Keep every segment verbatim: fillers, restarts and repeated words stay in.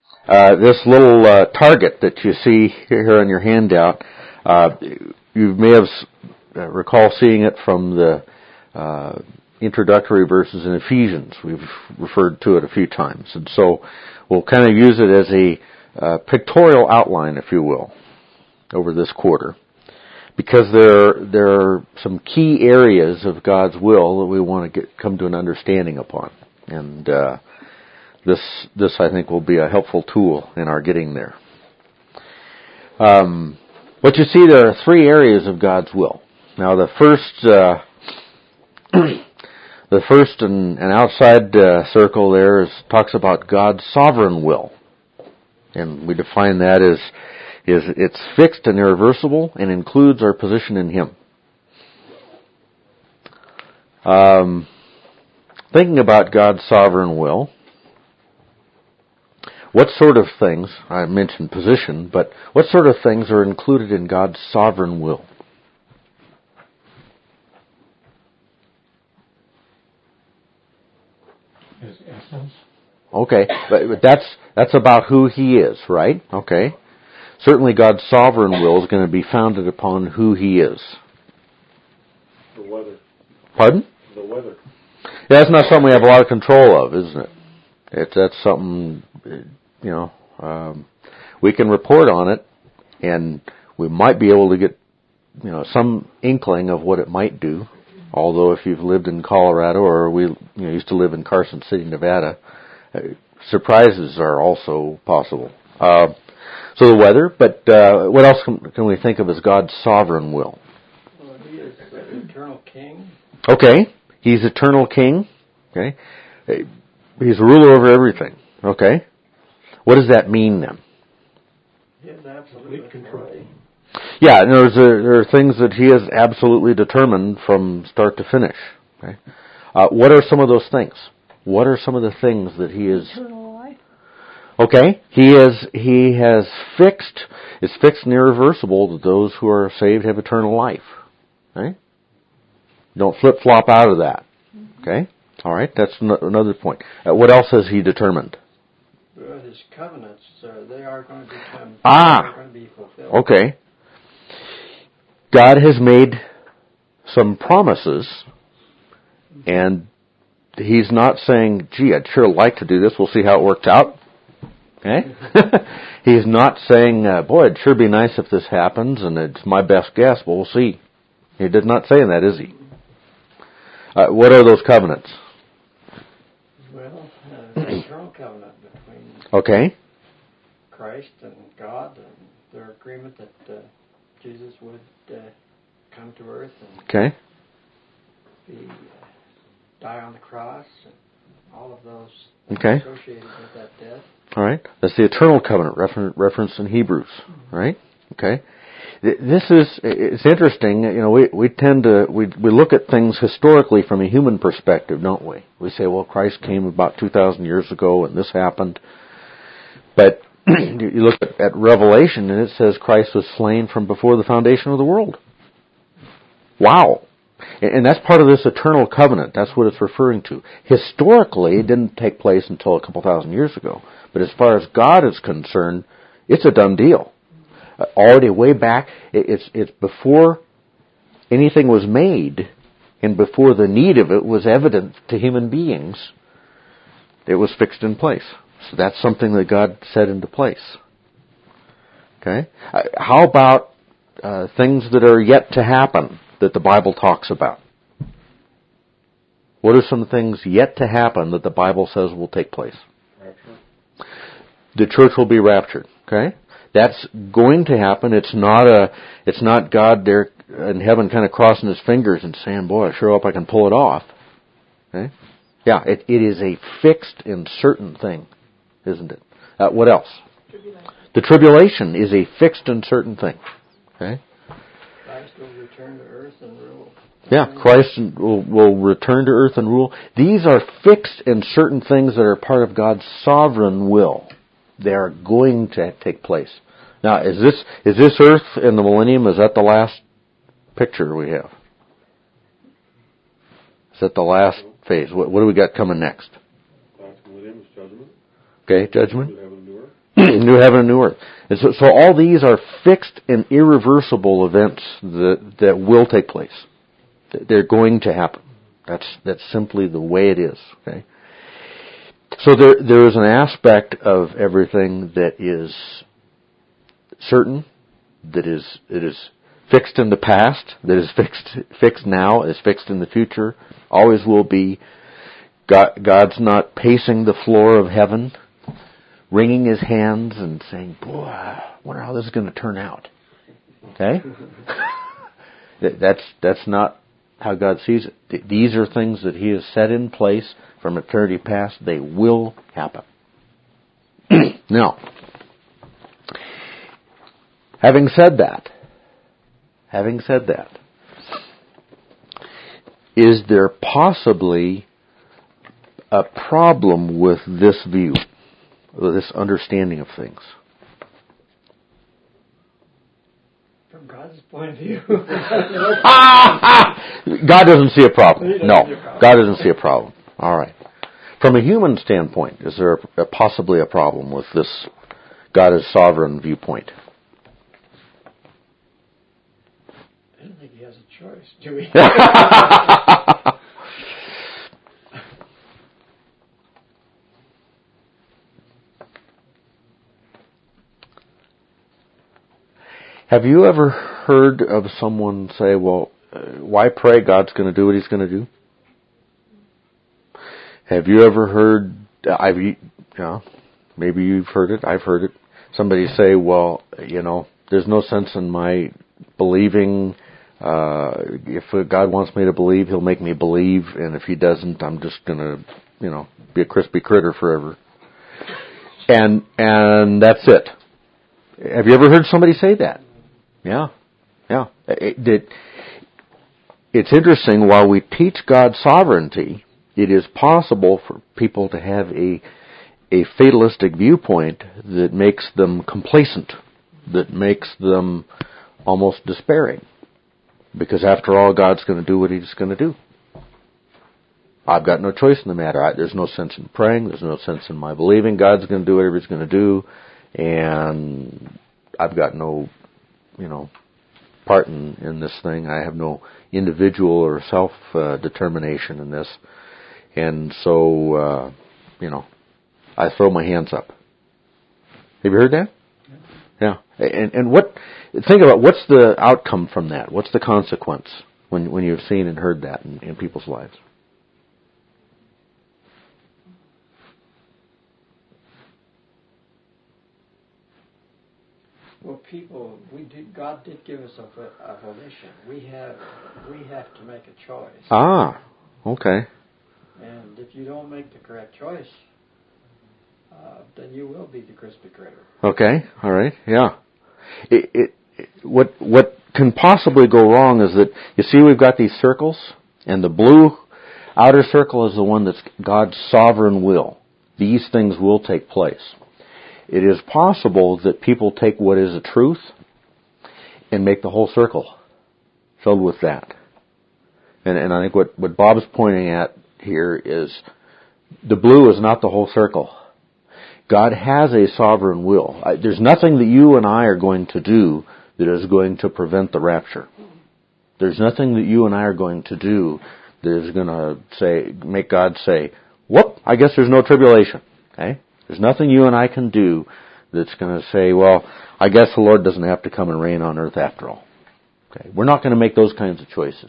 Uh, this little uh, target that you see here on your handout, uh, you may have uh, recall seeing it from the uh, introductory verses in Ephesians. We've referred to it a few times, and so we'll kind of use it as a uh, pictorial outline, if you will, over this quarter, because there there are some key areas of God's will that we want to get come to an understanding upon, and uh, This, this I think, will be a helpful tool in our getting there. Um, what you see, there are three areas of God's will. Now, the first, uh, the first and, and outside uh, circle there is talks about God's sovereign will, and we define that as is it's fixed and irreversible and includes our position in Him. Um, thinking about God's sovereign will. What sort of things, I mentioned position, but what sort of things are included in God's sovereign will? His essence. Okay, but, but that's that's about who He is, right? Okay. Certainly God's sovereign will is going to be founded upon who He is. The weather. Pardon? The weather. Yeah, that's not something we have a lot of control of, isn't it? It's, that's something... You know, um, we can report on it, and we might be able to get, you know, some inkling of what it might do. Although, if you've lived in Colorado, or we, you know, used to live in Carson City, Nevada, uh, surprises are also possible. Uh, so the weather, but uh, what else can, can we think of as God's sovereign will? Well, He is the eternal King. Okay, He's eternal King. Okay, He's a ruler over everything. Okay. What does that mean then? He has absolute control. Yeah, and there's a, there are things that He has absolutely determined from start to finish. Okay? Uh, what are some of those things? What are some of the things that He is? Eternal life. Okay, He is. He has fixed. It's fixed and irreversible that those who are saved have eternal life. Okay? Don't flip flop out of that. Okay. All right. That's n- another point. Uh, what else has He determined? Well, His covenants, uh, they are going to become, Ah. they are going to be fulfilled. Okay. God has made some promises, and He's not saying, gee, I'd sure like to do this. We'll see how it works out. Okay? He's not saying, uh, boy, it'd sure be nice if this happens, and it's my best guess, but we'll see. He did not say that, is He? Uh, what are those covenants? Well, uh, the eternal covenant between Okay. Christ and God, and their agreement that uh, Jesus would uh, come to earth and Okay. be, uh, die on the cross, and all of those Okay. associated with that death. All right. That's the eternal covenant refer- referenced in Hebrews. All right. Okay. This is, it's interesting, you know, we, we tend to, we, we look at things historically from a human perspective, don't we? We say, well, Christ came about two thousand years ago and this happened. But you look at, at Revelation and it says Christ was slain from before the foundation of the world. Wow. And, and that's part of this eternal covenant. That's what it's referring to. Historically, it didn't take place until a couple thousand years ago. But as far as God is concerned, it's a done deal. Uh, already way back, it, it's it's before anything was made, and before the need of it was evident to human beings, it was fixed in place. So that's something that God set into place. Okay? Uh, how about uh, things that are yet to happen that the Bible talks about? What are some things yet to happen that the Bible says will take place? Rapture. The church will be raptured. Okay? That's going to happen. It's not a, it's not God there in heaven kind of crossing His fingers and saying, boy, I sure hope I can pull it off. Okay? Yeah, it, it is a fixed and certain thing, isn't it? Uh, what else? Tribulation. The tribulation is a fixed and certain thing. Okay? Christ will return to earth and rule. Yeah, Christ will, will return to earth and rule. These are fixed and certain things that are part of God's sovereign will. They are going to take place. Now, is this is this earth in the millennium, is that the last picture we have? Is that the last phase? What, what do we got coming next? Last millennium is judgment. Okay, judgment. New heaven and new earth. New heaven and new earth. And so, so all these are fixed and irreversible events that, that will take place. They're going to happen. That's, that's simply the way it is. Okay? So there, there is an aspect of everything that is certain, that is, it is fixed in the past, that is fixed, fixed now, is fixed in the future, always will be. God, God's not pacing the floor of heaven, wringing his hands and saying, boy, I wonder how this is going to turn out. Okay? that's, that's not how God sees it. These are things that he has set in place from eternity past. They will happen. Now, having said that, having said that, is there possibly a problem with this view, this understanding of things? From God's point of view. God doesn't see a problem. He doesn't No, see a problem. God doesn't see a problem. All right. From a human standpoint, is there a, a possibly a problem with this God is sovereign viewpoint? I don't think he has a choice, do we? Have you ever heard of someone say, well, uh, why pray? God's going to do what he's going to do? Have you ever heard, I've, you know, maybe you've heard it, I've heard it, somebody say, well, you know, there's no sense in my believing. Uh, if God wants me to believe, he'll make me believe, and if he doesn't, I'm just going to, you know, be a crispy critter forever. And, and that's it. Have you ever heard somebody say that? Yeah, yeah. It, it, it's interesting, while we teach God's sovereignty, it is possible for people to have a a fatalistic viewpoint that makes them complacent, that makes them almost despairing. Because after all, God's going to do what he's going to do. I've got no choice in the matter. I, there's no sense in praying. There's no sense in my believing. God's going to do whatever he's going to do. And I've got no, you know, part in, in this thing. I have no individual or self-determination uh, in this. And so, uh, you know, I throw my hands up. Have you heard that? Yeah. yeah. And, and what, think about what's the outcome from that? What's the consequence when, when you've seen and heard that in, in people's lives? Well, people, we did. God did give us a, a volition. We have, we have to make a choice. Ah, okay. And if you don't make the correct choice, uh, then you will be the crispy critter. Okay, all right, yeah. It, it, it, what what can possibly go wrong is that, you see, we've got these circles, and the blue outer circle is the one that's God's sovereign will. These things will take place. It is possible that people take what is a truth and make the whole circle filled with that. And, and I think what, what Bob's pointing at here is the blue is not the whole circle. God has a sovereign will. I, there's nothing that you and I are going to do that is going to prevent the rapture. There's nothing that you and I are going to do that is going to say, make God say, whoop, I guess there's no tribulation. Okay? There's nothing you and I can do that's going to say, well, I guess the Lord doesn't have to come and reign on earth after all. Okay? We're not going to make those kinds of choices.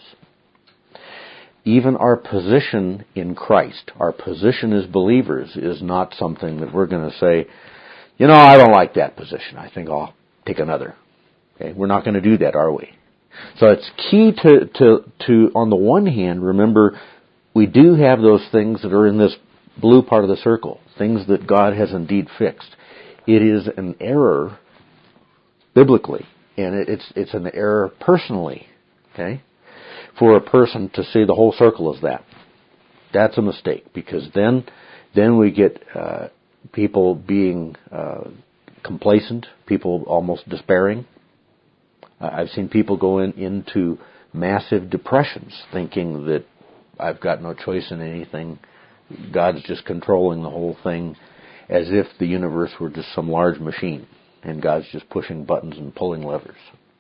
Even our position in Christ, our position as believers, is not something that we're going to say, you know, I don't like that position. I think I'll take another. Okay? We're not going to do that, are we? So it's key to, to, to, on the one hand, remember, we do have those things that are in this blue part of the circle, things that God has indeed fixed. It is an error biblically, and it's it's an error personally, okay, for a person to see the whole circle as that. That's a mistake, because then then we get uh, people being uh, complacent, people almost despairing. Uh, I've seen people go in, into massive depressions thinking that I've got no choice in anything. God's just controlling the whole thing. as if the universe were just some large machine and God's just pushing buttons and pulling levers.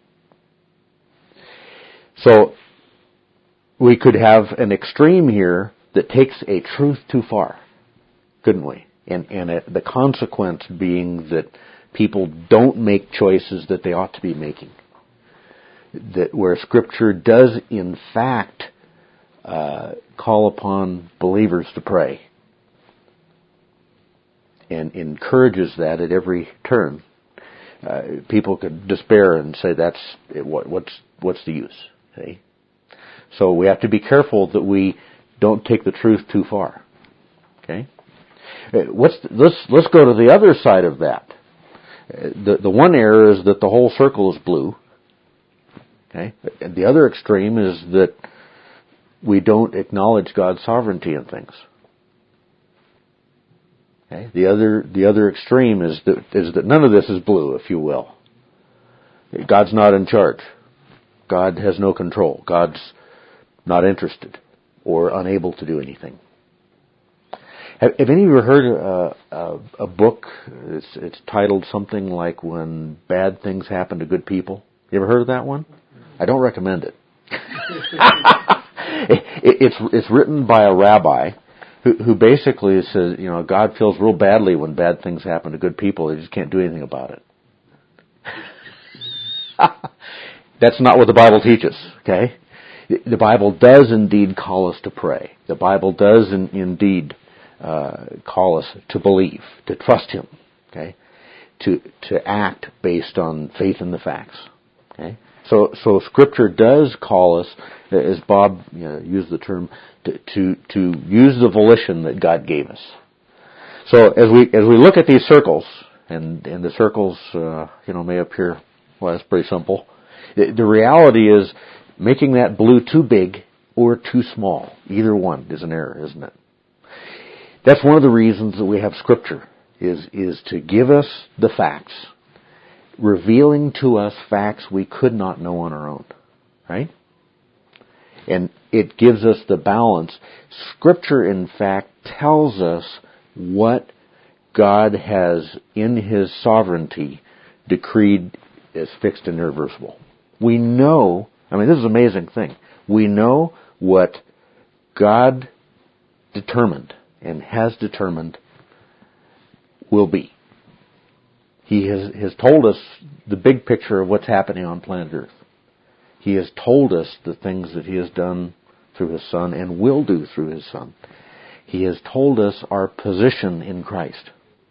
So we could have an extreme here that takes a truth too far, couldn't we? And, and it, the consequence being that people don't make choices that they ought to be making. That where Scripture does in fact uh, call upon believers to pray and encourages that at every turn. Uh, people could despair and say, "That's what, what's what's the use?" Okay? So we have to be careful that we don't take the truth too far. Okay. What's the, let's let's go to the other side of that. The the one error is that the whole circle is blue. Okay. And the other extreme is that we don't acknowledge God's sovereignty in things. Okay. The other the other extreme is that is that none of this is blue, if you will. God's not in charge. God has no control. God's not interested or unable to do anything. Have, have any of you heard uh, a, a book? It's, it's titled something like "When Bad Things Happen to Good People." You ever heard of that one? I don't recommend it. it it's it's written by a rabbi who, who basically says, you know, God feels real badly when bad things happen to good people. He just can't do anything about it. That's not what the Bible teaches. Okay, the Bible does indeed call us to pray. The Bible does in, indeed. Uh, call us to believe, to trust Him, okay, to to act based on faith in the facts, okay. So so Scripture does call us, as Bob you know, used the term, to, to to use the volition that God gave us. So as we as we look at these circles, and and the circles uh, you know may appear, well, that's pretty simple. The, the reality is making that blue too big or too small. Either one is an error, isn't it? That's one of the reasons that we have Scripture, is, is to give us the facts, revealing to us facts we could not know on our own, right? And it gives us the balance. Scripture, in fact, tells us what God has, in His sovereignty, decreed as fixed and irreversible. We know, I mean, this is an amazing thing. We know what God determined and has determined will be. He has, has told us the big picture of what's happening on planet Earth. He has told us the things that He has done through His Son and will do through His Son. He has told us our position in Christ.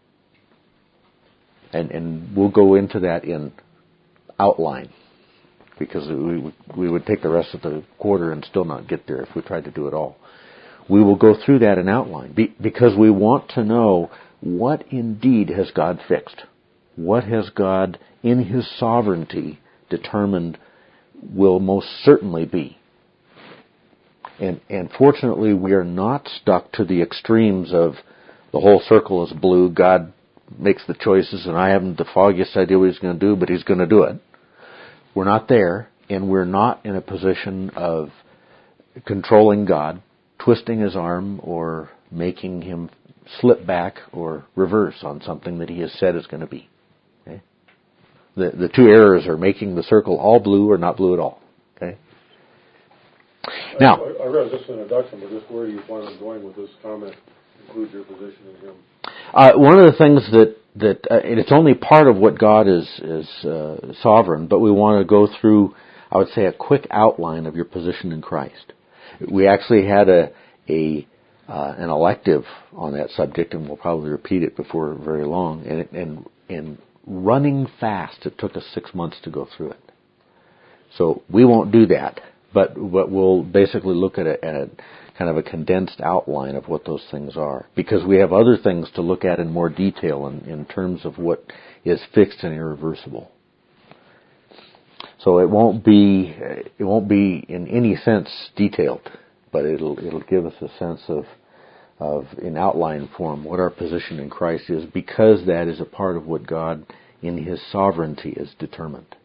And, and we'll go into that in outline, because we, we would take the rest of the quarter and still not get there if we tried to do it all. We will go through that in outline because we want to know what indeed has God fixed. What has God, in His sovereignty, determined will most certainly be. And, and fortunately, we are not stuck to the extremes of the whole circle is blue, God makes the choices, and I haven't the foggiest idea what He's going to do, but He's going to do it. We're not there, and we're not in a position of controlling God, twisting His arm, or making Him slip back or reverse on something that He has said is going to be. Okay? The the two errors are making the circle all blue or not blue at all. Okay. Now, I, I read this introduction, but just where you plan on going with this comment includes your position in Him. Uh, one of the things that that uh, and it's only part of what God is is uh, sovereign, but we want to go through, I would say, a quick outline of your position in Christ. We actually had a a uh, an elective on that subject, and we'll probably repeat it before very long. And and and running fast, it took us six months to go through it. So we won't do that, but but we'll basically look at a, at a kind of a condensed outline of what those things are, because we have other things to look at in more detail in, in terms of what is fixed and irreversible. So it won't be it won't be in any sense detailed, but it'll it'll give us a sense of of in outline form what our position in Christ is, because that is a part of what God in His sovereignty has determined.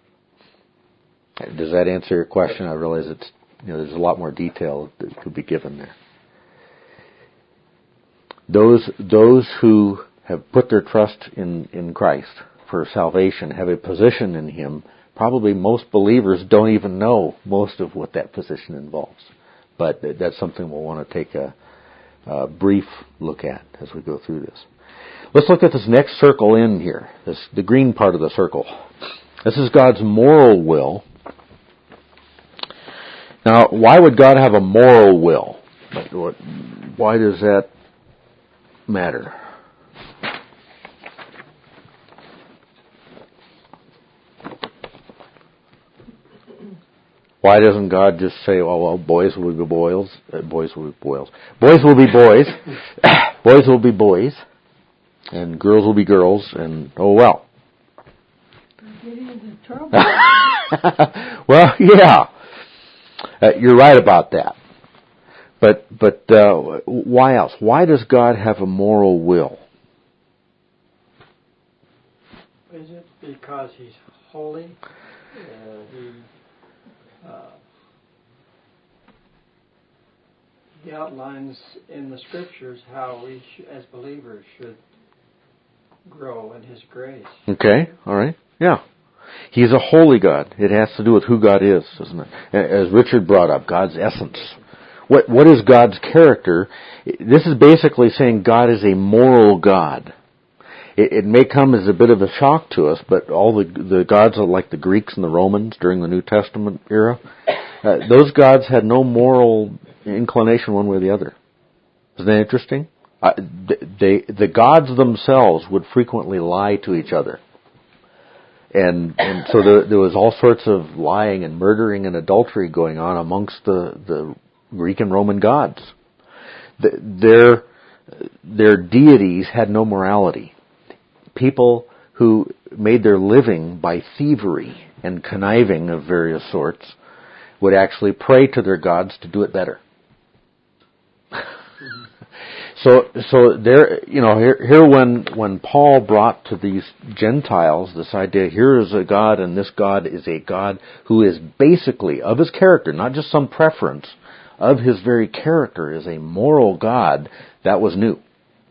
Does that answer your question? I realize it's you know there's a lot more detail that could be given there. Those those who have put their trust in, in Christ for salvation, have a position in Him, probably most believers don't even know most of what that position involves. But that's something we'll want to take a, a brief look at as we go through this. Let's look at this next circle in here, this, the green part of the circle. This is God's moral will. Now, why would God have a moral will? Why does that matter? Why doesn't God just say, "Oh well, boys will be boys, uh, boys will be boys, boys will be boys, boys will be boys, and girls will be girls, and oh well." Getting into trouble. Well, yeah, uh, you're right about that. But but uh, why else? Why does God have a moral will? Is it because He's holy? Uh, he uh, He outlines in the Scriptures how we, sh- as believers, should grow in His grace. Okay, all right, yeah. He's a holy God. It has to do with who God is, doesn't it? As Richard brought up, God's essence. What what is God's character? This is basically saying God is a moral God. It, it may come as a bit of a shock to us, but all the the gods are like the Greeks and the Romans during the New Testament era. Uh, those gods had no moral inclination one way or the other. Isn't that interesting? Uh, they the gods themselves would frequently lie to each other. And and so there, there was all sorts of lying and murdering and adultery going on amongst the, the Greek and Roman gods. The, their their deities had no morality. People who made their living by thievery and conniving of various sorts would actually pray to their gods to do it better. So, so there, you know, here, here when, when Paul brought to these Gentiles this idea, here is a God, and this God is a God who is basically, of His character, not just some preference, of His very character, is a moral God, that was new.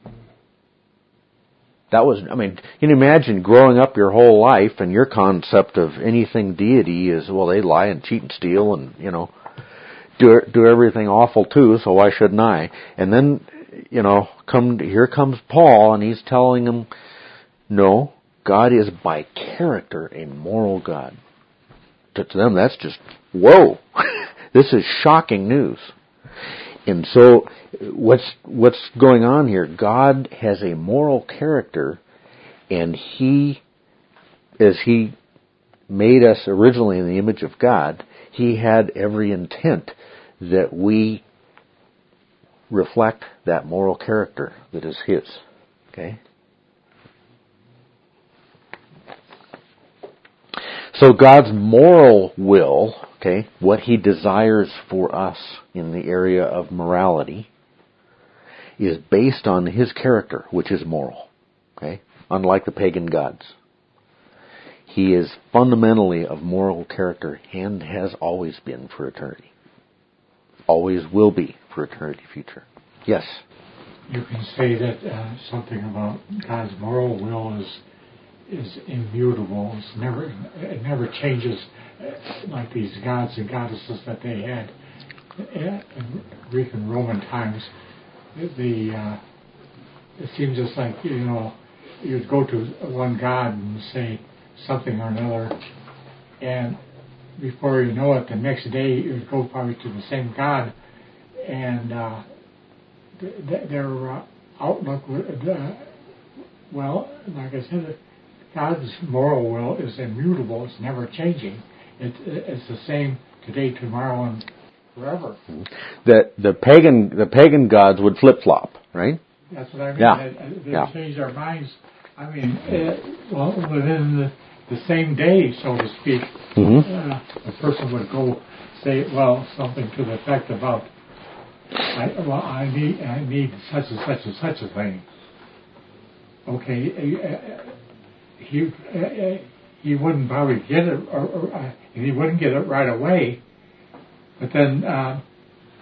That was, I mean, you can imagine growing up your whole life and your concept of anything deity is, well, they lie and cheat and steal and, you know, do, do everything awful too, so why shouldn't I? And then, you know, come here comes Paul, and he's telling them, no, God is by character a moral God. To, to them, that's just, whoa, this is shocking news. And so, what's what's going on here? God has a moral character, and He, as He made us originally in the image of God, He had every intent that we reflect that moral character that is His. Okay? So God's moral will, okay, what He desires for us in the area of morality, is based on His character, which is moral. Okay? Unlike the pagan gods. He is fundamentally of moral character and has always been for eternity. Always will be for eternity future. Yes? You can say that uh, something about God's moral will is is immutable. It's never it never changes, uh, like these gods and goddesses that they had in Greek and Roman times. The uh, it seems just like, you know, you'd go to one god and say something or another, and before you know it, the next day you'd go probably to the same god, and uh, th- their uh, outlook would, uh, well, like I said, God's moral will is immutable. It's never changing. It, it's the same today, tomorrow, and forever. The the pagan the pagan gods would flip flop, right? That's what I mean. Yeah. They, they yeah. change their minds. I mean, uh, well, within the, the same day, so to speak, mm-hmm. uh, a person would go say, well, something to the effect about, I, well, I need I need such and such and such a thing. Okay, uh, he uh, he wouldn't probably get it, or, or uh, he wouldn't get it right away. But then, uh,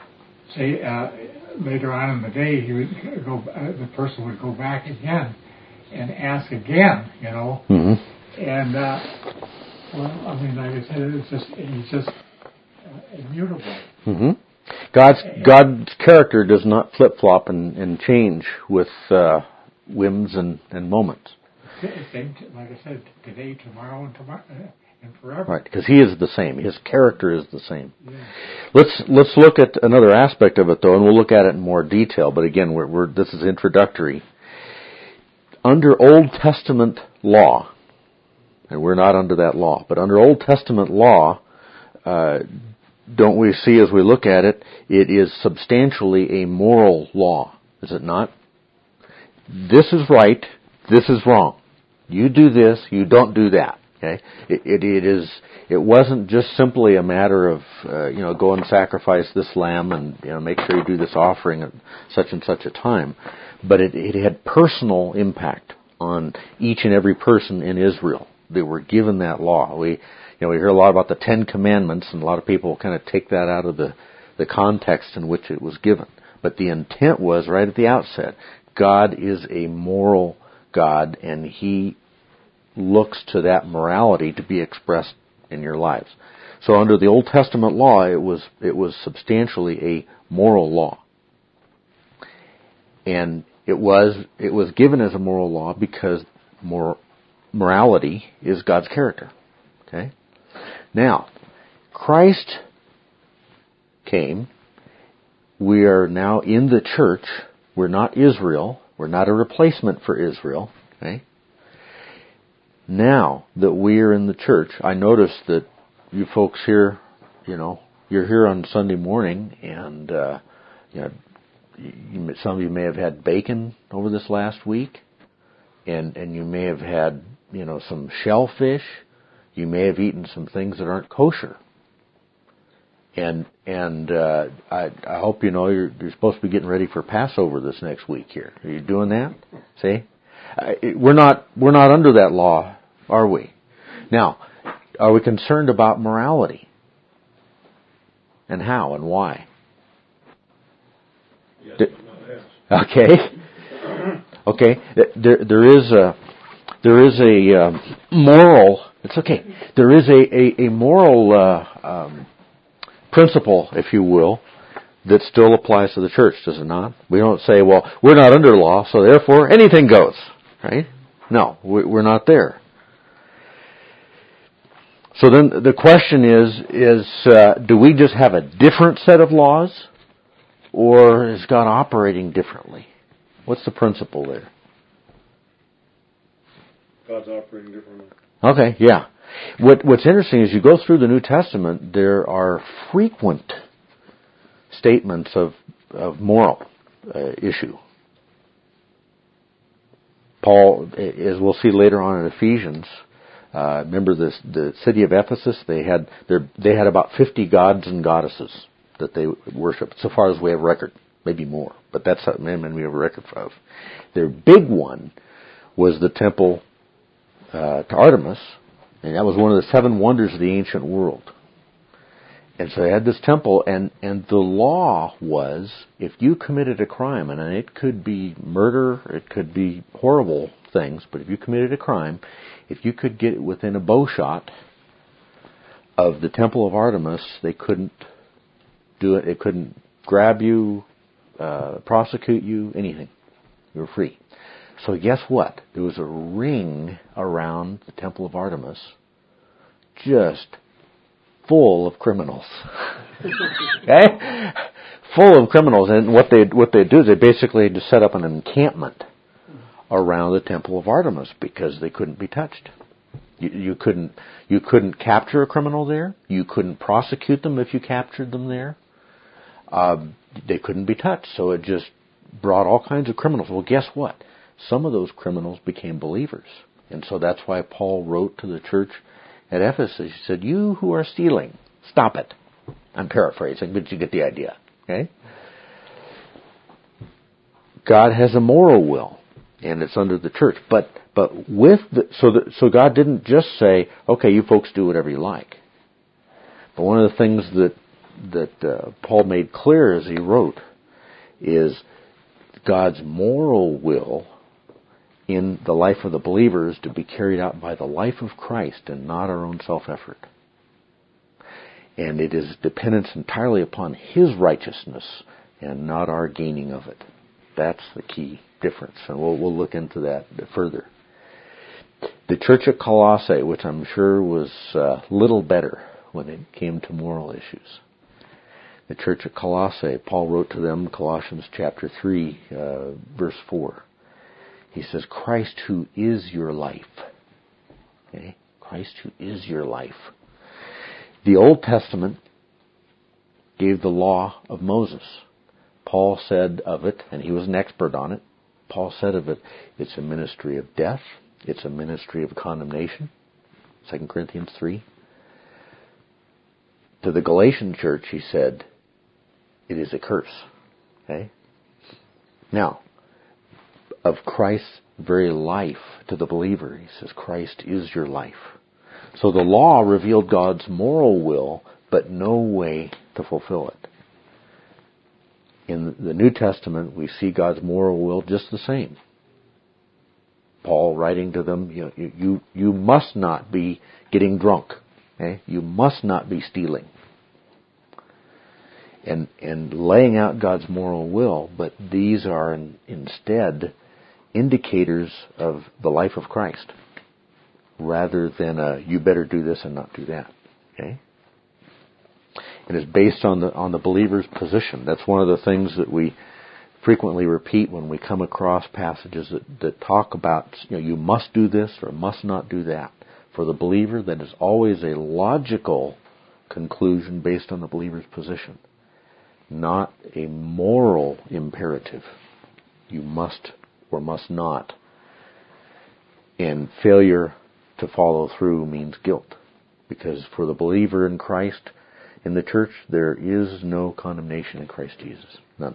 say uh, later on in the day, he would go. Uh, the person would go back again, and ask again, you know. Mm-hmm. And, uh, well, I mean, like I said, it's just, he's just uh, immutable. Mm-hmm. God's, God's character does not flip-flop and, and change with uh, whims and, and moments. Same, like I said, today, tomorrow, and tomorrow, and forever. Right, because He is the same. His character is the same. Yeah. Let's let's look at another aspect of it, though, and we'll look at it in more detail. But again, we're, we're this is introductory. Under Old Testament law, and we're not under that law, but under Old Testament law, uh, don't we see as we look at it, it is substantially a moral law, is it not? This is right, this is wrong. You do this, you don't do that. Okay, it, it, it is. It wasn't just simply a matter of uh, you know go and sacrifice this lamb and you know make sure you do this offering at such and such a time, but it, it had personal impact on each and every person in Israel. They were given that law. We you know we hear a lot about the Ten Commandments, and a lot of people kind of take that out of the the context in which it was given. But the intent was right at the outset: God is a moral God, and He looks to that morality to be expressed in your lives. So under the Old Testament law, it was it was substantially a moral law. And it was it was given as a moral law because mor- morality is God's character. Okay? Now, Christ came. We are now in the church. We're not Israel. We're not a replacement for Israel. Okay? Now that we are in the church, I noticed that you folks here, you know, you're here on Sunday morning, and uh, you know, you, some of you may have had bacon over this last week, and and you may have had, you know, some shellfish. You may have eaten some things that aren't kosher. And and uh, I I hope you know you're you're supposed to be getting ready for Passover this next week here. Are you doing that? See, uh, we're not we're not under that law, are we? Now, are we concerned about morality? And how and why? Yes, D- yes. Okay, okay. There there is a there is a um, moral. It's okay. There is a a, a moral uh, um, principle, if you will, that still applies to the church, does it not? We don't say, well, we're not under law, so therefore anything goes, right? No, we're not there. So then the question is, is uh, do we just have a different set of laws, or is God operating differently? What's the principle there? God's operating differently. Okay, yeah. What, what's interesting is you go through the New Testament, there are frequent statements of, of moral uh, issue. Paul, as we'll see later on in Ephesians, uh, remember this, the city of Ephesus, they had their, they had about fifty gods and goddesses that they worshiped, so far as we have record, maybe more, but that's how many we have a record of. Their big one was the temple uh, to Artemis, and that was one of the seven wonders of the ancient world. And so they had this temple, and, and the law was, if you committed a crime, and it could be murder, it could be horrible things, but if you committed a crime, if you could get within a bow shot of the temple of Artemis, they couldn't do it, it couldn't grab you, uh, prosecute you, anything. You were free. So guess what? There was a ring around the temple of Artemis, just full of criminals. Okay? Full of criminals. And what they what they do is they basically just set up an encampment around the temple of Artemis because they couldn't be touched. You, you couldn't you couldn't capture a criminal there. You couldn't prosecute them if you captured them there. Uh, they couldn't be touched. So it just brought all kinds of criminals. Well, guess what? Some of those criminals became believers. And so that's why Paul wrote to the church at Ephesus. He said, you who are stealing, stop it. I'm paraphrasing, but you get the idea. Okay? God has a moral will, and it's under the church. But but with the, so the, so God didn't just say, okay, you folks do whatever you like. But one of the things that that uh, Paul made clear as he wrote is God's moral will in the life of the believer is to be carried out by the life of Christ and not our own self-effort. And it is dependence entirely upon His righteousness and not our gaining of it. That's the key difference, and we'll, we'll look into that further. The church at Colossae, which I'm sure was uh, little better when it came to moral issues. The church at Colossae, Paul wrote to them, Colossians chapter three, uh, verse four. He says, Christ who is your life. Okay? Christ who is your life. The Old Testament gave the law of Moses. Paul said of it, and he was an expert on it, Paul said of it, it's a ministry of death, it's a ministry of condemnation, Second Corinthians three. To the Galatian church, he said, it is a curse. Okay? Now, of Christ's very life to the believer, he says, Christ is your life. So the law revealed God's moral will, but no way to fulfill it. In the New Testament, we see God's moral will just the same. Paul writing to them, you, you, you must not be getting drunk. Okay? You must not be stealing. And, and laying out God's moral will, but these are in, instead indicators of the life of Christ, rather than a, you better do this and not do that. Okay? It is based on the on the believer's position. That's one of the things that we frequently repeat when we come across passages that, that talk about, you know, you must do this or must not do that. For the believer, that is always a logical conclusion based on the believer's position, not a moral imperative. You must or must not. And failure to follow through means guilt. Because for the believer in Christ, in the church, there is no condemnation in Christ Jesus. None.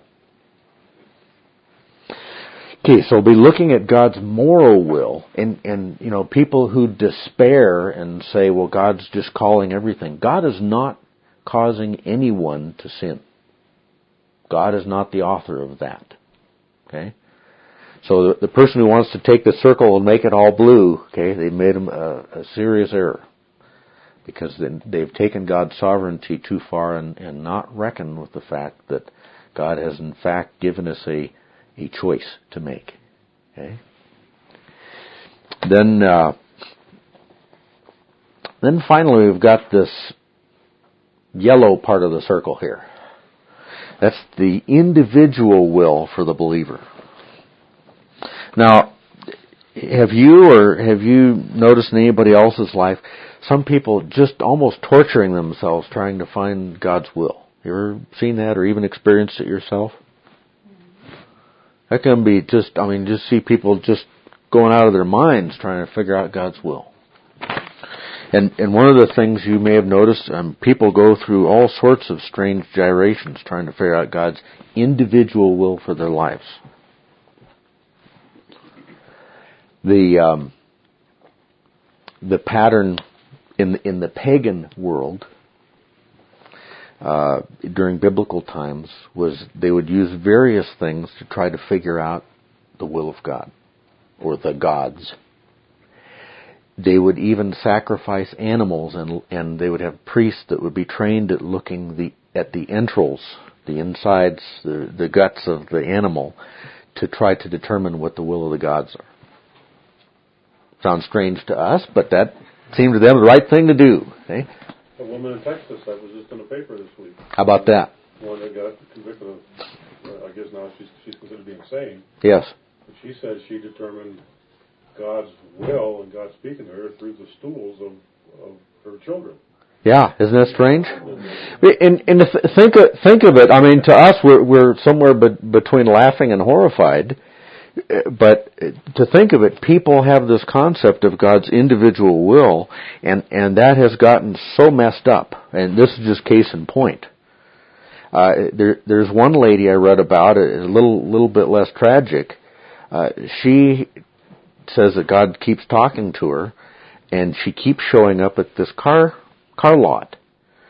Okay, so we'll be looking at God's moral will, and, and, you know, people who despair and say, well, God's just calling everything. God is not causing anyone to sin. God is not the author of that. Okay? So the, the person who wants to take the circle and make it all blue, okay, they've made a, a serious error. Because they've taken God's sovereignty too far and, and not reckoned with the fact that God has in fact given us a, a choice to make. Okay? Then, uh, then finally we've got this yellow part of the circle here. That's the individual will for the believer. Now, have you or have you noticed in anybody else's life some people just almost torturing themselves trying to find God's will? You ever seen that or even experienced it yourself? That can be just, I mean, just see people just going out of their minds trying to figure out God's will. And and one of the things you may have noticed, um, people go through all sorts of strange gyrations trying to figure out God's individual will for their lives. The um, the pattern in the, in the pagan world uh, during biblical times was they would use various things to try to figure out the will of God or the gods. They would even sacrifice animals, and and they would have priests that would be trained at looking the at the entrails, the insides, the the guts of the animal, to try to determine what the will of the gods are. Sounds strange to us, but that seemed to them the right thing to do. Okay? A woman in Texas, that was just in the paper this week. How about that? One that got convicted of, uh, I guess now she's she's considered being insane. Yes. But she said she determined God's will and God speaking to her through the stools of, of her children. Yeah, isn't that strange? And, and think of, think of it. I mean, to us, we're we're somewhere be, between laughing and horrified. But to think of it, people have this concept of God's individual will, and, and that has gotten so messed up. And this is just case in point. Uh, there, there's one lady I read about, a little little bit less tragic. Uh, she says that God keeps talking to her, and she keeps showing up at this car car lot.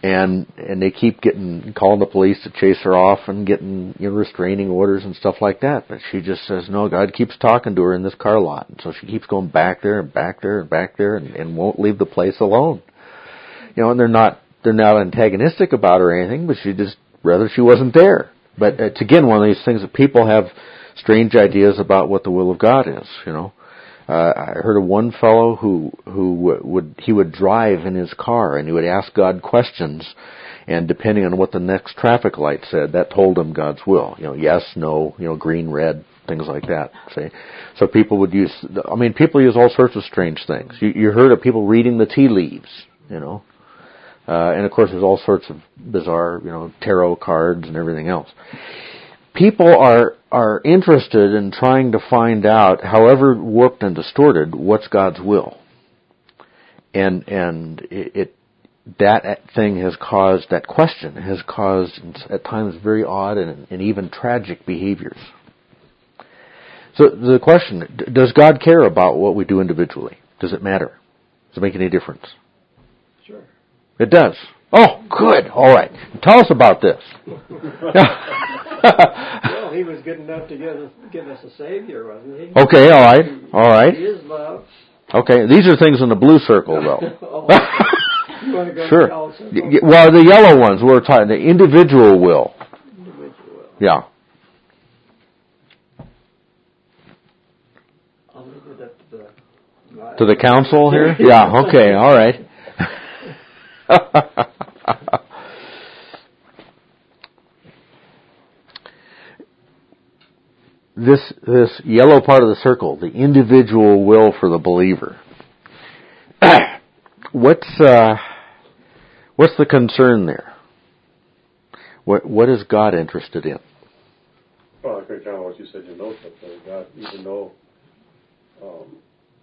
and and they keep getting calling the police to chase her off and getting, you know, restraining orders and stuff like that. But she just says, no, God keeps talking to her in this car lot, and so she keeps going back there and back there and back there, and, and won't leave the place alone. You know, and they're not they're not antagonistic about her or anything, but she just rather she wasn't there. But it's again one of these things that people have strange ideas about what the will of God is. You know. Uh, I heard of one fellow who who would he would drive in his car and he would ask God questions, and depending on what the next traffic light said, that told him God's will. You know, yes, no, you know, green, red, things like that. See, so people would use. I mean, people use all sorts of strange things. You, you heard of people reading the tea leaves. You know, uh, and of course, there's all sorts of bizarre, you know, tarot cards and everything else. People are are interested in trying to find out, however warped and distorted, what's God's will, and and it, it that thing has caused that question has caused at times very odd and, and even tragic behaviors. So the question: does God care about what we do individually? Does it matter? Does it make any difference? Sure. It does. Oh, good. All right. Tell us about this. Well, he was good enough to give us, give us a Savior, wasn't he? Okay, all right. All right. He is love. Okay, these are things in the blue circle, though. Oh, you want to go Sure. to the yellow circle? Y- Well, the yellow ones, we're talking the individual will. Individual will. Yeah. I'll leave it up to the... To the council here? Yeah, okay, all right. This this yellow part of the circle, the individual will for the believer. what's uh, what's the concern there? What what is God interested in? Well, I think kind of what you said in your notes, that uh, God, even though um,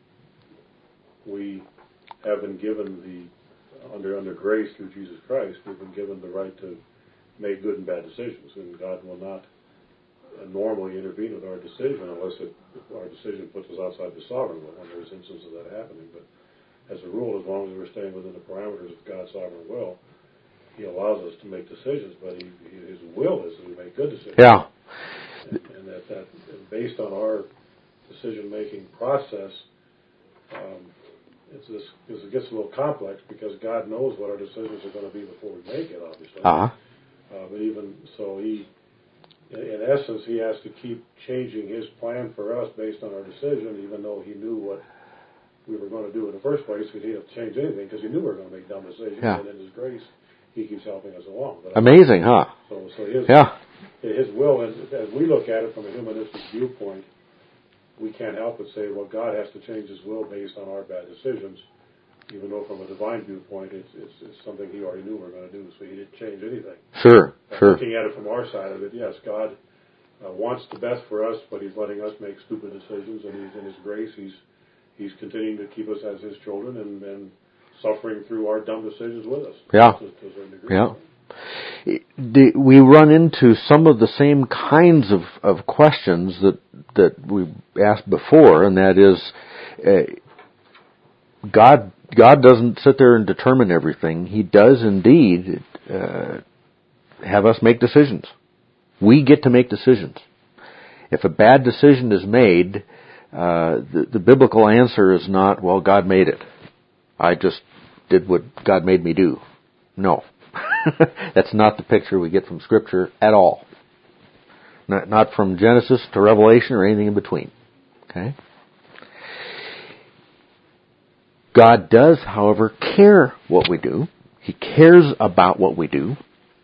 we have been given the under under grace through Jesus Christ, we've been given the right to make good and bad decisions, and God will not normally intervene with our decision unless it, our decision puts us outside the sovereign will, and there's instances of that happening. But as a rule, as long as we're staying within the parameters of God's sovereign will, He allows us to make decisions, but he, His will is that we make good decisions. Yeah. And, and that, that based on our decision-making process, um, it's this, because it gets a little complex because God knows what our decisions are going to be before we make it, obviously. Uh-huh. Uh, but even so, He in essence, He has to keep changing His plan for us based on our decision, even though He knew what we were going to do in the first place. He didn't have to change anything because He knew we were going to make dumb decisions. Yeah. And in His grace, He keeps helping us along. But Amazing, huh? So, so His Yeah. His will, as, as we look at it from a humanistic viewpoint, we can't help but say, well, God has to change His will based on our bad decisions, even though from a divine viewpoint, it's, it's, it's something He already knew we were going to do, so He didn't change anything. Sure, But sure. looking at it from our side of it, yes, God uh, wants the best for us, but He's letting us make stupid decisions, and He's in His grace. He's He's continuing to keep us as His children and, and suffering through our dumb decisions with us. Yeah. To, to a certain degree. Yeah. The- We run into some of the same kinds of, of questions that that we asked before, and that is, uh, God God doesn't sit there and determine everything. He does indeed uh, have us make decisions. We get to make decisions. If a bad decision is made, uh, the, the biblical answer is not, well, God made it. I just did what God made me do. No. That's not the picture we get from Scripture at all. Not, not from Genesis to Revelation or anything in between. Okay? God does, however, care what we do. He cares about what we do.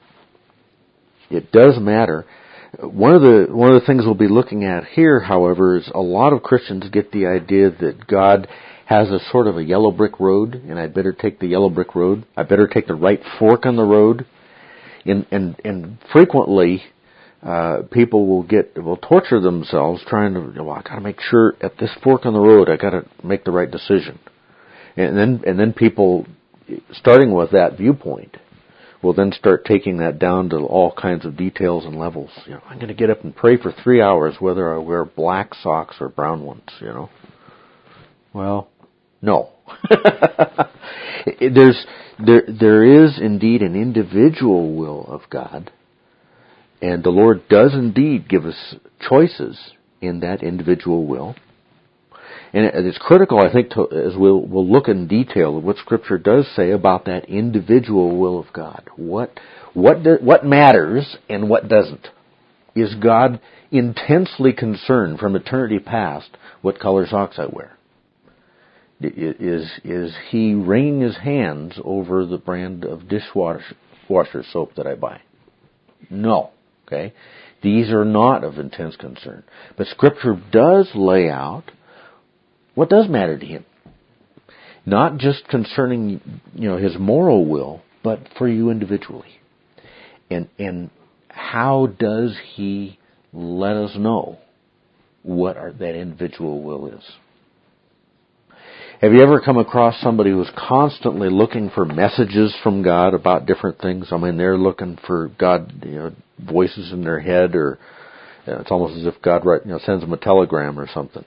It does matter. One of the one of the things we'll be looking at here, however, is a lot of Christians get the idea that God has a sort of a yellow brick road, and I better take the yellow brick road. I better take the right fork on the road. And and, and frequently, uh, people will get will torture themselves trying to. Well, I got to make sure at this fork on the road, I got to make the right decision. And then and then people, starting with that viewpoint, will then start taking that down to all kinds of details and levels. You know, I'm going to get up and pray for three hours whether I wear black socks or brown ones. You know, well, no. There's there there is indeed an individual will of God, and the Lord does indeed give us choices in that individual will. And it's critical, I think, to, as we'll, we'll look in detail at what Scripture does say about that individual will of God. What what do, what matters and what doesn't? Is God intensely concerned from eternity past what color socks I wear? Is is He wringing His hands over the brand of dishwasher washer soap that I buy? No. Okay, these are not of intense concern. But Scripture does lay out what does matter to Him. Not just concerning, you know, His moral will, but for you individually. And and how does He let us know what our, that individual will is? Have you ever come across somebody who's constantly looking for messages from God about different things? I mean, they're looking for God, you know, voices in their head, or you know, it's almost as if God, write, you know, sends them a telegram or something.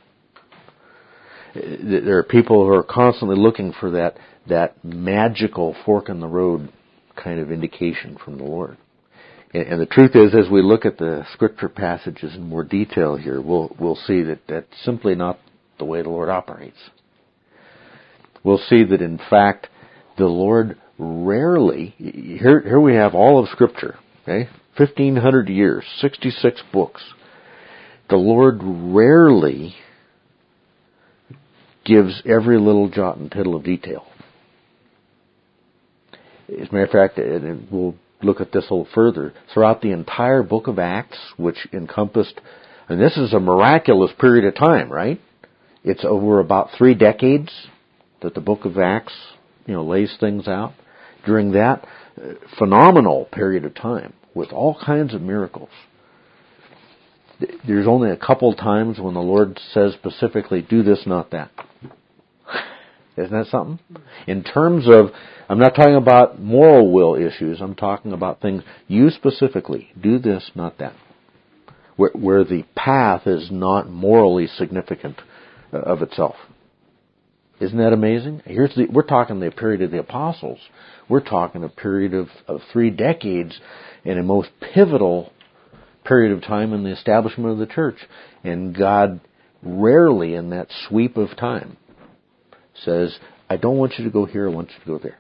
There are people who are constantly looking for that that magical fork in the road kind of indication from the Lord. And, and the truth is, as we look at the Scripture passages in more detail here, we'll we'll see that that's simply not the way the Lord operates. We'll see that, in fact, the Lord rarely, here, here we have all of Scripture, okay, fifteen hundred years, sixty-six books. The Lord rarely gives every little jot and tittle of detail. As a matter of fact, and we'll look at this a little further, throughout the entire book of Acts, which encompassed, and this is a miraculous period of time, right? It's over about three decades that the book of Acts, you know, lays things out. During that uh, phenomenal period of time, with all kinds of miracles, there's only a couple times when the Lord says specifically, do this, not that. Isn't that something? In terms of, I'm not talking about moral will issues, I'm talking about things, you specifically, do this, not that. Where, where the path is not morally significant of itself. Isn't that amazing? Here's the, we're talking the period of the apostles. We're talking a period of, of three decades and a most pivotal period of time in the establishment of the church. And God rarely in that sweep of time says, I don't want you to go here, I want you to go there.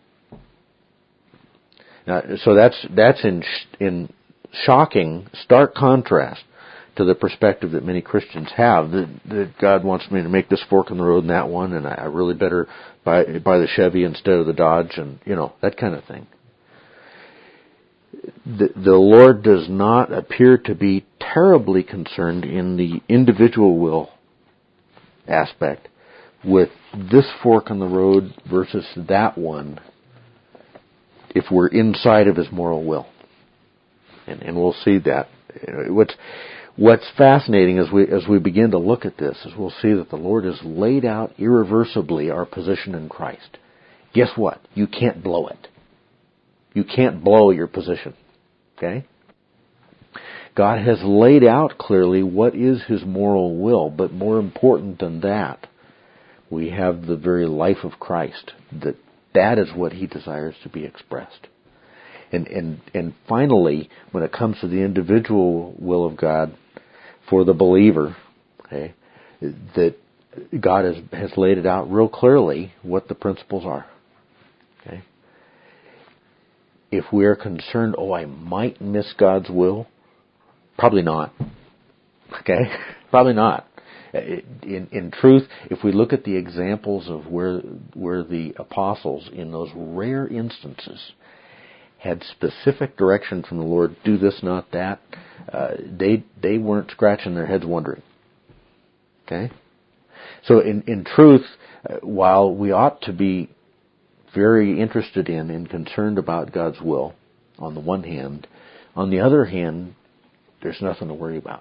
Now, so that's that's in in shocking, stark contrast to the perspective that many Christians have, that, that God wants me to make this fork in the road and that one, and I really better buy, buy the Chevy instead of the Dodge, and, you know, that kind of thing. The, the Lord does not appear to be terribly concerned in the individual will aspect with this fork in the road versus that one if we're inside of His moral will. And, and we'll see that. What's What's fascinating as we as we begin to look at this is we'll see that the Lord has laid out irreversibly our position in Christ. Guess what? You can't blow it. You can't blow your position. Okay? God has laid out clearly what is His moral will, but more important than that, we have the very life of Christ. That that is what He desires to be expressed. And and and finally, when it comes to the individual will of God for the believer, okay, that God has, has laid it out real clearly what the principles are. Okay. If we are concerned, oh, I might miss God's will, probably not. Okay, probably not. In in truth, if we look at the examples of where where the apostles, in those rare instances, had specific direction from the Lord, do this, not that, uh, they they weren't scratching their heads wondering. Okay? So in, in truth, uh, while we ought to be very interested in and concerned about God's will, on the one hand, on the other hand, there's nothing to worry about.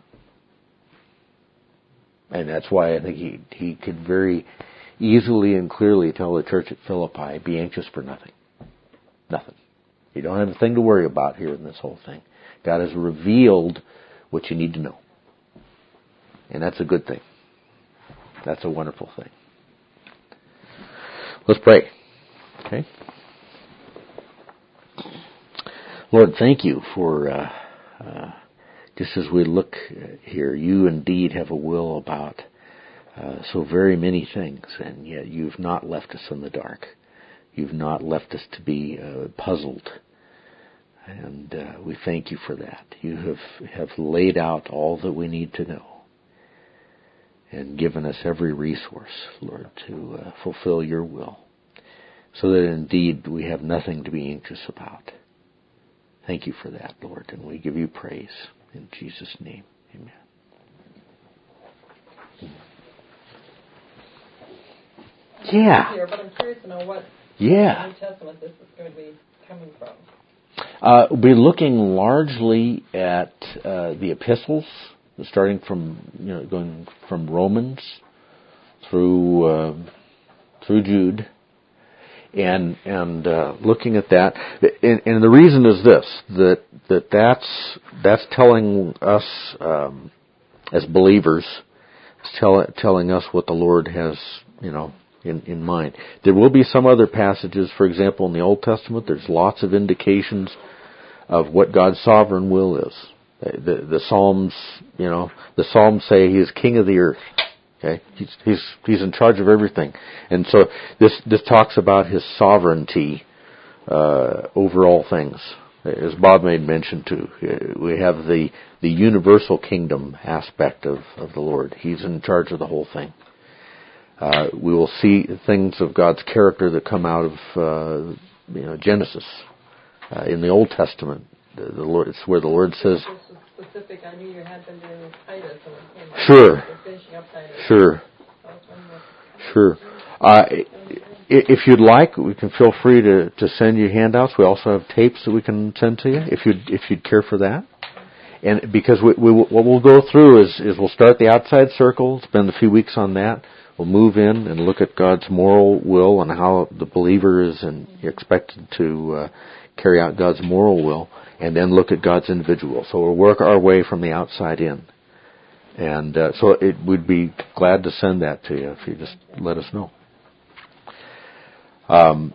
And that's why I think he, he could very easily and clearly tell the church at Philippi, be anxious for nothing. Nothing. You don't have a thing to worry about here in this whole thing. God has revealed what you need to know. And that's a good thing. That's a wonderful thing. Let's pray. Okay? Lord, thank you for, uh, uh, just as we look here, you indeed have a will about uh, so very many things, and yet you've not left us in the dark. You've not left us to be uh, puzzled. And uh, we thank you for that. You have, have laid out all that we need to know and given us every resource, Lord, to uh, fulfill your will, so that indeed we have nothing to be anxious about. Thank you for that, Lord, and we give you praise. In Jesus' name, amen. Yeah. Here, but I'm curious to know what Yeah. New Testament this is going to be coming from. Uh, we'll be looking largely at uh, the epistles, starting from, you know, going from Romans through uh, through Jude, and and uh, looking at that. And, and the reason is this: that that that's that's telling us um, as believers, it's tell, telling us what the Lord has, you know, in, in mind. There will be some other passages, for example, in the Old Testament, there's lots of indications of what God's sovereign will is. The, the Psalms, you know, the Psalms say He is King of the earth. Okay, He's He's He's in charge of everything, and so this this talks about His sovereignty uh, over all things. As Bob made mention too, we have the the universal kingdom aspect of, of the Lord. He's in charge of the whole thing. Uh, we will see things of God's character that come out of uh, you know, Genesis uh, in the Old Testament. The, the Lord, it's where the Lord says, This was specific. I knew you had been doing Titus, and it came up. Sure. You're finishing up Titus. Sure. So I was wondering what- Sure. Uh, if you'd like, we can feel free to, to send you handouts. We also have tapes that we can send to you if you'd if you'd care for that. And because we, we what we'll go through is is we'll start the outside circle, spend a few weeks on that. We'll move in and look at God's moral will and how the believer is and expected to uh, carry out God's moral will, and then look at God's individual. So we'll work our way from the outside in. And uh, so it would be glad to send that to you if you just let us know. Um,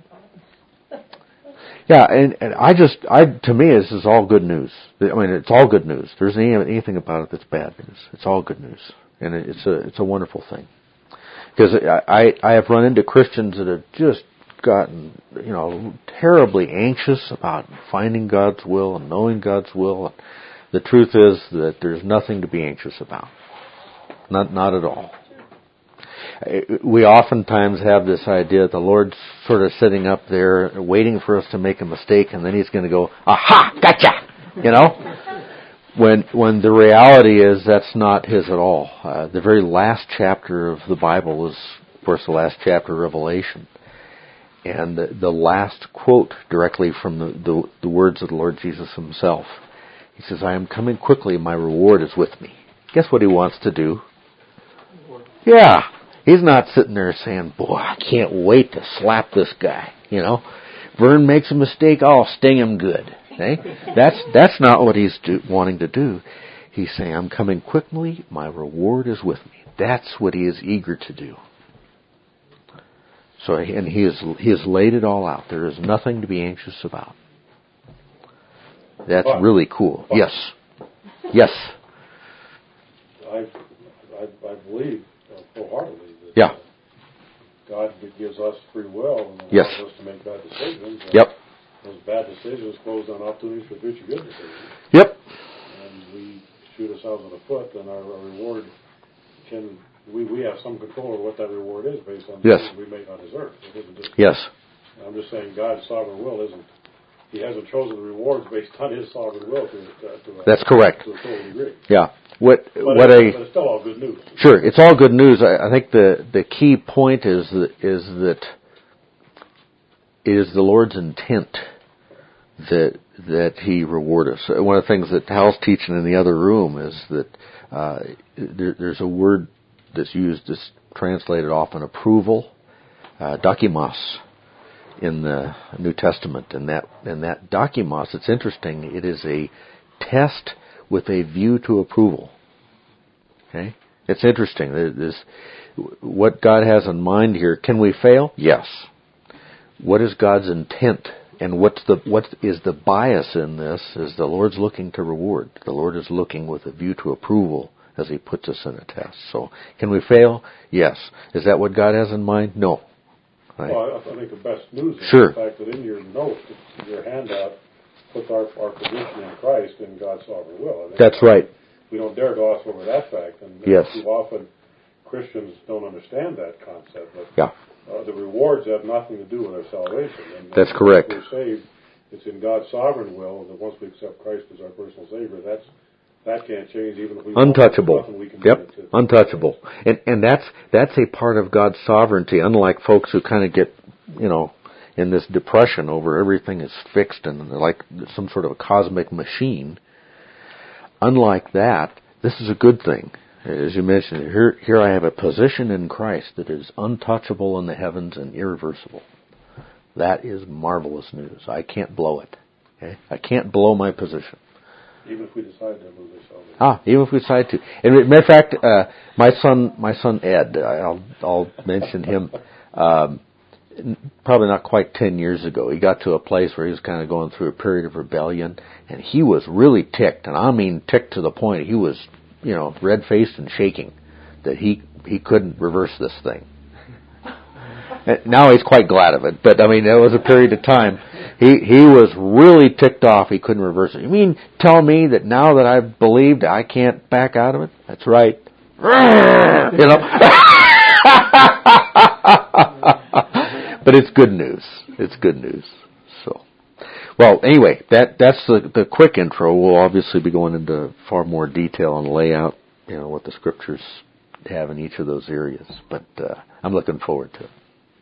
yeah, and, and I just, I to me, this is all good news. I mean, it's all good news. There isn't any, anything about it that's bad news. It's all good news, and it, it's a it's a wonderful thing. Because I, I have run into Christians that have just gotten, you know, terribly anxious about finding God's will and knowing God's will. And the truth is that there's nothing to be anxious about. Not not at all. We oftentimes have this idea that the Lord's sort of sitting up there waiting for us to make a mistake, and then He's going to go, aha, gotcha, you know? When when the reality is that's not His at all. Uh, the very last chapter of the Bible is, of course, the last chapter of Revelation. And the, the last quote directly from the, the, the words of the Lord Jesus Himself. He says, I am coming quickly, my reward is with me. Guess what He wants to do? Yeah. He's not sitting there saying, boy, I can't wait to slap this guy. You know, Vern makes a mistake, I'll sting him good. Okay? That's that's not what He's do, wanting to do. He's saying, I'm coming quickly, my reward is with me. That's what He is eager to do. So, and He has He has laid it all out. There is nothing to be anxious about. That's But, really cool. but, Yes. Yes. I, I, I believe uh, wholeheartedly that Yeah. uh, God gives us free will and allows Yes. us to make bad decisions. And Yep. those bad decisions close down opportunities for future good decisions. Yep. And we shoot ourselves in the foot, then our, our reward can, we, we have some control over what that reward is based on Yes. decisions we make on His earth. It isn't just, Yes. I'm just saying God's sovereign will isn't, He hasn't chosen the rewards based on His sovereign will to, uh, to a, That's correct. to a total degree. Yeah. What But, what it's, a but it's still all good news. Sure, it's all good news. I, I think the, the key point is that, is that it is the Lord's intent that that He reward us. One of the things that Hal's teaching in the other room is that uh, there, there's a word that's used, that's translated often approval, uh, dokimos, in the New Testament, and that and that dokimos. It's interesting. It is a test with a view to approval. Okay, it's interesting. This, what God has in mind here. Can we fail? Yes. What is God's intent and what's the what is the bias in this is the Lord's looking to reward. The Lord is looking with a view to approval as He puts us in a test. So, can we fail? Yes. Is that what God has in mind? No. Right. Well, I, I think the best news is sure. the fact that in your note, in your handout, puts our, our position in Christ in God's sovereign will. I think that's right. We don't dare gloss over that fact. And yes. too often Christians don't understand that concept. But yeah. uh, the rewards have nothing to do with our salvation. And, that's and correct. If we're saved, it's in God's sovereign will that once we accept Christ as our personal Savior, that's that can't change even if we untouchable. We can yep, to, untouchable. And and that's that's a part of God's sovereignty. Unlike folks who kind of get, you know, in this depression over everything is fixed and like some sort of a cosmic machine. Unlike that, this is a good thing. As you mentioned, here here I have a position in Christ that is untouchable in the heavens and irreversible. That is marvelous news. I can't blow it. Okay? I can't blow my position. Even if we decide to lose our salvation. Ah, even if we decide to. And as a matter of fact, uh, my son, my son Ed, I'll, I'll mention him. Um, probably not quite ten years ago, he got to a place where he was kind of going through a period of rebellion, and he was really ticked, and I mean ticked to the point he was, you know, red-faced and shaking that he he couldn't reverse this thing. Now he's quite glad of it, but I mean, there was a period of time he he was really ticked off he couldn't reverse it. You mean tell me that now that I've believed I can't back out of it? That's right. You know. But it's good news. It's good news. So, well, anyway, that that's the the quick intro. We'll obviously be going into far more detail on the layout, you know, what the scriptures have in each of those areas. But uh, I'm looking forward to it.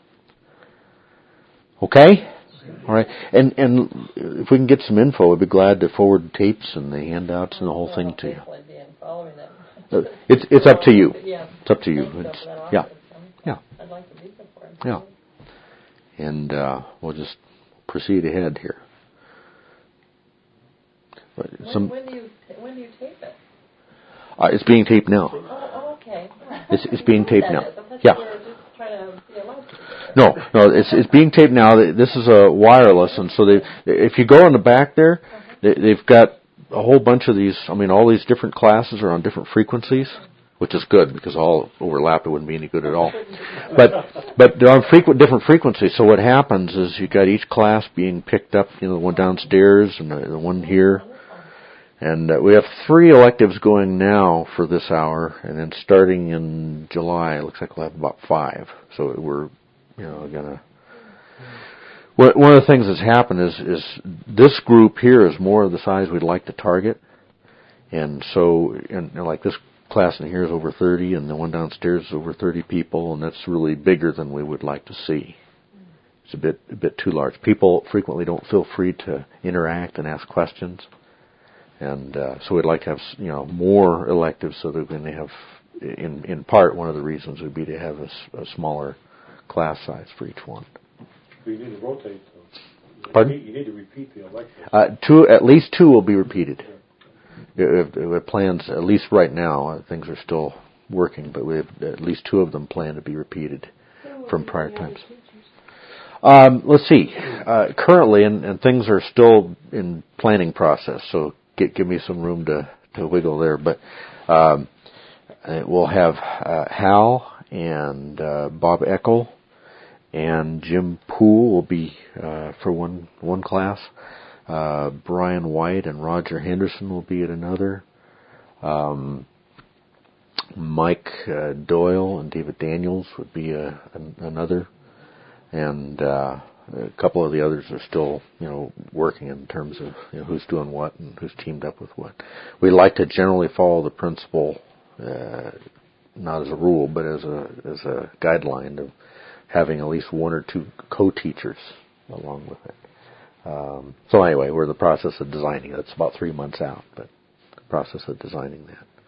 Okay? All right. And and if we can get some info, I'd be glad to forward the tapes and the handouts and the whole thing to you. It's it's up to you. It's up to you. It's, yeah. Yeah. I'd like to be supported. Yeah. And uh, we'll just proceed ahead here. But some, when, when do you when do you tape it? Uh, it's being taped now. Oh, okay. It's it's being taped now. Yeah. No, no, it's it's being taped now. This is a wireless, and so they, if you go in the back there, they, they've got a whole bunch of these. I mean, all these different classes are on different frequencies, which is good because all overlap. It wouldn't be any good at all. But but they're on frequent different frequencies. So what happens is you got each class being picked up. You know, the one downstairs and the, the one here. And uh, we have three electives going now for this hour, and then starting in July, it looks like we'll have about five. So we're, you know, gonna. One of the things that's happened is is this group here is more of the size we'd like to target, and so and, and like this class in here is over thirty, and the one downstairs is over thirty people, and that's really bigger than we would like to see. It's a bit a bit too large. People frequently don't feel free to interact and ask questions. And uh, so we'd like to have, you know, more electives so that when they have, in in part, one of the reasons would be to have a, a smaller class size for each one. But you need to rotate, though. Pardon? You need, you need to repeat the electives. Uh, two, at least two will be repeated. Yeah. We, have, we have plans, at least right now, uh, things are still working, but we have at least two of them planned to be repeated from prior times. Um, let's see. Uh, currently, and, and things are still in planning process, so Get, give me some room to, to wiggle there, but um, we'll have uh, Hal and uh, Bob Eckel and Jim Poole will be uh, for one one class. Uh, Brian White and Roger Henderson will be at another. Um, Mike uh, Doyle and David Daniels would be a, an, another, and uh, a couple of the others are still, you know, working in terms of, you know, who's doing what and who's teamed up with what. We like to generally follow the principle, uh, not as a rule, but as a as a guideline of having at least one or two co-teachers along with it. Um, so anyway, we're in the process of designing. That's about three months out, but the process of designing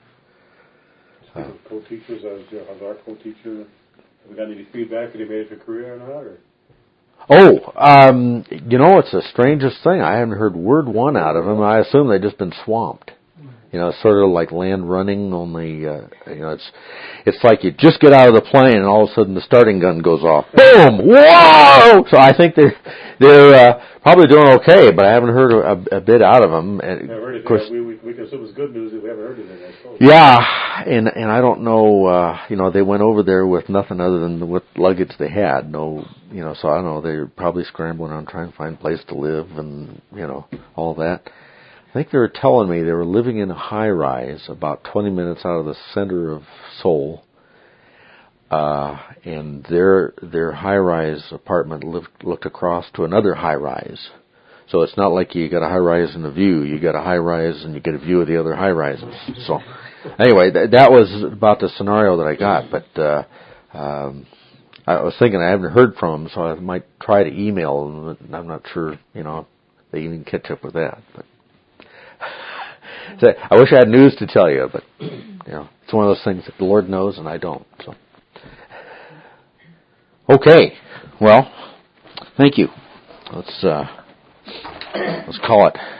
that. Uh, co-teachers, as, you know, as our co-teacher, have we got any feedback? Did he make it a career or not? Or? Oh, um, you know, it's the strangest thing. I haven't heard word one out of him. I assume they've just been swamped. You know, it's sort of like land running, only, uh, you know, it's, it's like you just get out of the plane and all of a sudden the starting gun goes off. Boom! Whoa! So I think they're, they're, uh, probably doing okay, but I haven't heard a, a bit out of them. And yeah, heard of course, we, we, we can assume it's good news if we haven't heard anything, I suppose. yeah, and, and I don't know, uh, you know, they went over there with nothing other than what luggage they had. No, you know, so I don't know, they're probably scrambling around trying to find a place to live and, you know, all that. I think they were telling me they were living in a high-rise about twenty minutes out of the center of Seoul, uh, and their their high-rise apartment lived, looked across to another high-rise. So it's not like you got a high-rise and a view. You got a high-rise and you get a view of the other high-rises. So anyway, th- that was about the scenario that I got. But uh, um, I was thinking I haven't heard from them, so I might try to email them. I'm not sure, you know, if they even catch up with that. But so I wish I had news to tell you, but you know, it's one of those things that the Lord knows and I don't. So, okay, well, thank you. Let's uh, let's call it.